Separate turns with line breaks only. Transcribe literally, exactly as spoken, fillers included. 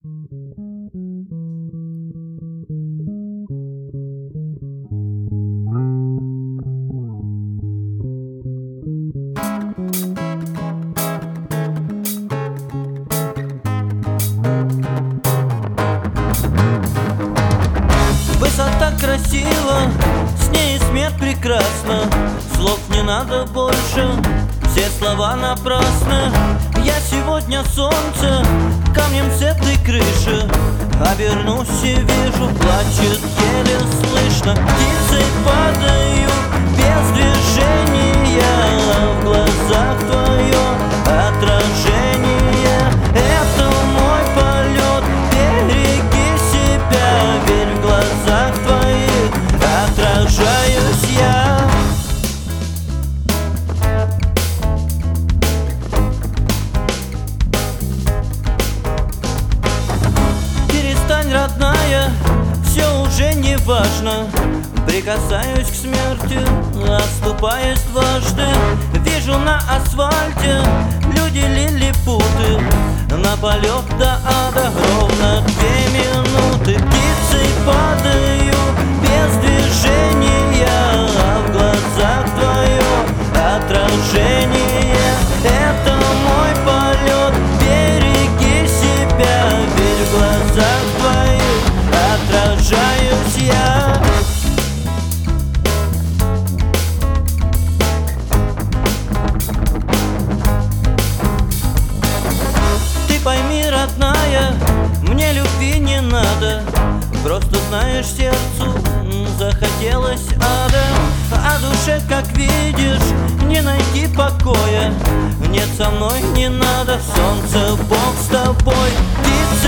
Высота красива, с ней смерть прекрасна. Слов не надо больше, все слова напрасны. Я сегодня солнце, камнем с этой крыши. Обернусь и вижу, плачет еле слышно. Птицы падают без движения, в глазах твое отражение. Это мой полет, береги себя, верь, в глазах твоих отражаюсь я. Перестань, родная, все уже не важно. Прикасаюсь к смерти, оступаясь дважды. Вижу на асфальте люди лилипуты. На полет до ада ровно две минуты. Птицы падают без движения, а в глазах твое отражение. Это мой полет, береги себя, верь, в глазах твоих отражаюсь я. Пойми, родная, мне любви не надо. Просто знаешь, сердцу захотелось ада. А душе, как видишь, не найти покоя. Нет, со мной не надо, солнце, Бог с тобой. Птицы